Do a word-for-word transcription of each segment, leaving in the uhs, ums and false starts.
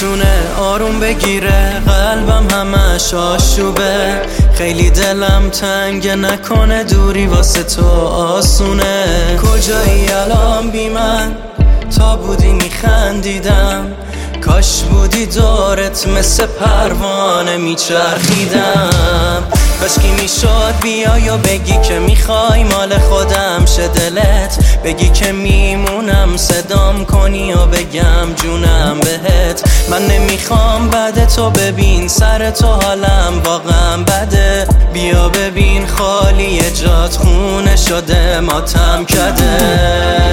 نتونه آروم بگیره، قلبم همش آشوبه، خیلی دلم تنگ نکنه دوری واسه تو آسونه. کجایی الان بی من؟ تا بودی میخندیدم، کاش بودی دورت مثل پروانه میچرخیدم. کاش کی میشد بیای و بگی که میخوای مال خودم شه دلت، بگی که میمونم صدام کنی و بگم جونم بهت. من نمیخوام بعد تو ببین سر تو حالم واقعا بده، بیا ببین خالی جات خونه شده ماتم کده.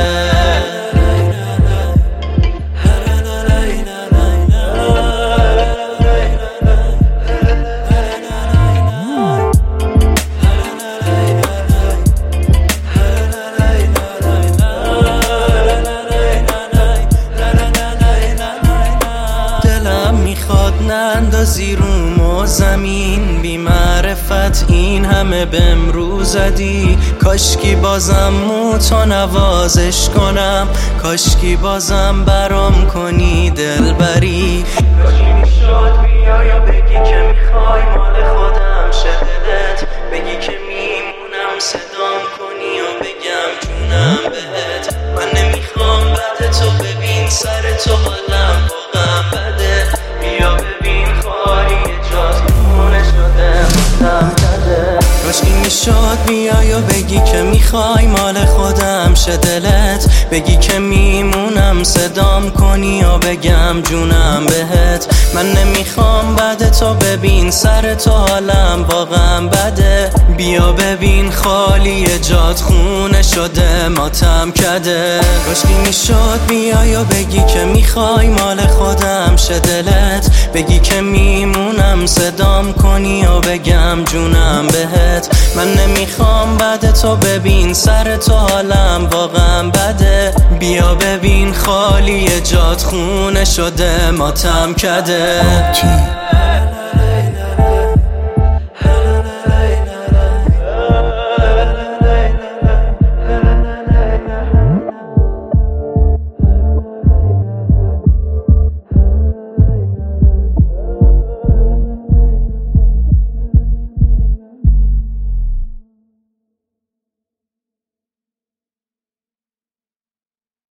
نندازی روم و زمین، بی معرفت این همه بهم رو زدی. کاشکی بازم موتو نوازش کنم، کاشکی بازم برام کنی دلبری. کاشکی میشد بیای و بگی که میخوای مال خودم شه دلت، بگی که میمونم صدام کنی و بگم جونم بهت. من نمیخوام بعد تو ببین سر تو حالم واقعا بده، بیا ببین خالی جات خونه شده ماتم کده. کاشکی میشد بیای و بگی که میخوای مال خودم شه دلت، بگی که میمونم صدام کنی و بگم جونم بهت. من نمیخوام بعد تو ببین سر تو حالم واقعا بده، بیا ببین خالی جات خونه شده ماتم کده. کاشکی میشد بیای و بگی که میخوای مال خودم شه دلت، بگی که میمونم صدام کنی و بگم جونم بهت. من نمیخوام بعد تو ببین سر تو حالم واقعا بده، بیا ببین خالی جات خونه شده ماتم کده.